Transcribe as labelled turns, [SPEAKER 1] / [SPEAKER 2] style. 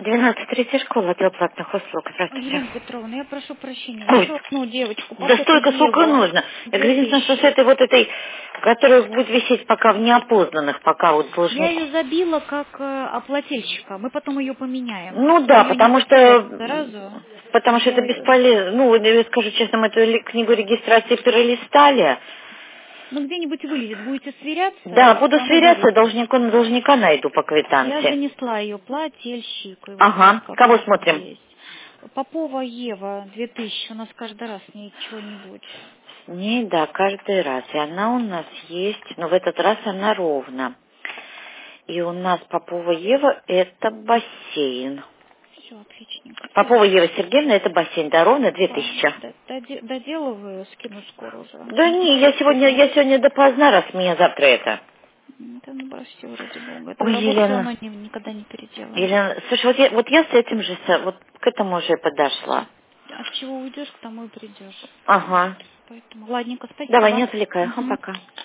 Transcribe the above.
[SPEAKER 1] 12-3 школа, отдел платных услуг. Здравствуйте.
[SPEAKER 2] Елена Петровна, я прошу прощения.
[SPEAKER 1] Ой,
[SPEAKER 2] Еще одну девочку.
[SPEAKER 1] да столько, сколько нужно. Я говорю, единственное, что с этой вот этой, которая будет висеть пока в неопознанных, пока вот
[SPEAKER 2] Я
[SPEAKER 1] должник.
[SPEAKER 2] ее забила как оплательщика. Мы потом ее поменяем.
[SPEAKER 1] Ну
[SPEAKER 2] Чтобы
[SPEAKER 1] да,
[SPEAKER 2] ее не
[SPEAKER 1] потому
[SPEAKER 2] потерять
[SPEAKER 1] что,
[SPEAKER 2] сразу.
[SPEAKER 1] это бесполезно. Ну, я скажу честно, мы эту книгу регистрации перелистали.
[SPEAKER 2] Ну, где-нибудь вылезет. Будете сверяться,
[SPEAKER 1] Да, буду
[SPEAKER 2] оно
[SPEAKER 1] сверяться,
[SPEAKER 2] вылезет.
[SPEAKER 1] должника найду по
[SPEAKER 2] Я
[SPEAKER 1] квитанции.
[SPEAKER 2] занесла ее плательщику. И вот
[SPEAKER 1] Ага,
[SPEAKER 2] как
[SPEAKER 1] кого
[SPEAKER 2] она
[SPEAKER 1] смотрим?
[SPEAKER 2] есть. Попова Ева, 2000. У нас каждый раз с ней чего-нибудь.
[SPEAKER 1] С ней, да, каждый раз. И она у нас есть, но в этот раз она ровно. И у нас Попова Ева– это бассейн.
[SPEAKER 2] Все, отличненько.
[SPEAKER 1] Попова Ева Сергеевна– это бассейн, да, ровно
[SPEAKER 2] Да,
[SPEAKER 1] 2000.
[SPEAKER 2] доделываю, скину скоро уже.
[SPEAKER 1] Да не, я сегодня допоздна, раз меня завтра это.
[SPEAKER 2] Да ну прости, ради бога. Эту
[SPEAKER 1] Ой,
[SPEAKER 2] работу все равно
[SPEAKER 1] Елена,
[SPEAKER 2] никогда не переделаем.
[SPEAKER 1] Елена, слушай, вот я с этим же, вот к этому уже подошла.
[SPEAKER 2] От чего уйдешь, к тому и придешь.
[SPEAKER 1] Ага.
[SPEAKER 2] Поэтому, ладненько,
[SPEAKER 1] Давай, не
[SPEAKER 2] спасибо.
[SPEAKER 1] отвлекай,
[SPEAKER 2] Мгм.
[SPEAKER 1] пока.